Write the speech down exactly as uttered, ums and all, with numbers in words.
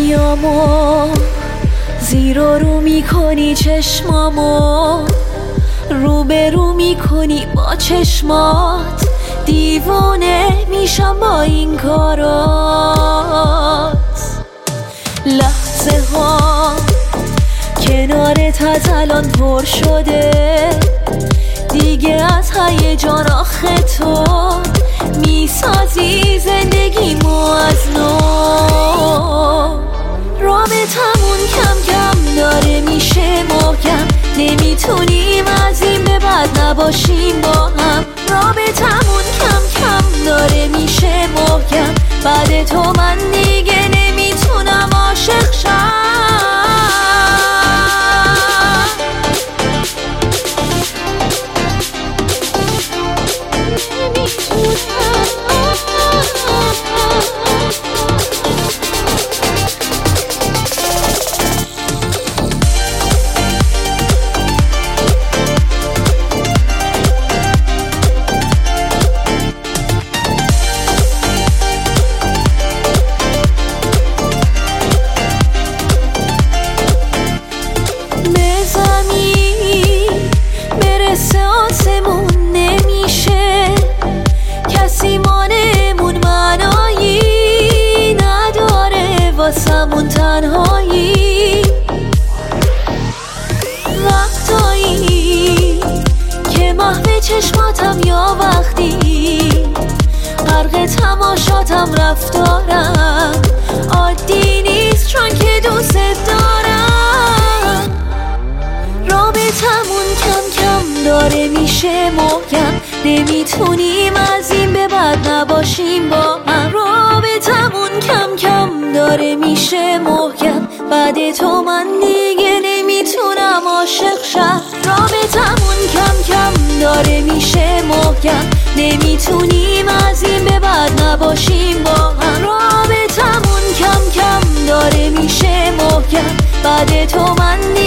دنیامو زیر و رو میکنی، چشمامو رو به رو میکنی با چشمات، دیوانه میشم با این کارات. لحظه ها کنارت از الان پر شده دیگه، از هیجان آخه تو میسازی زندگیمو از نو. رابطمون کم کم داره میشه محکم، نمیتونیم از این به بعد نباشیم با هم. رابطمون کم کم داره میشه محکم، بعد تو من دیگه نمیتونم عاشق شم. واسمون تنهایی وقتایی که محو چشماتم، یا وقتی غرق تماشاتم، رفتارم عادی نیست چون که دوست دارم. رابطمون کم کم داره میشه محکم، نمیتونیم از این به بعد نباشیم با هم. رابطمون کم کم داره میشه محکم، بعد تو من دیگه نمیتونم عاشق شم. رابطمون کم کم داره میشه محکم، نمیتونیم از این به بعد نباشیم با هم. رابطمون کم کم داره میشه محکم، بعد تو من دیگه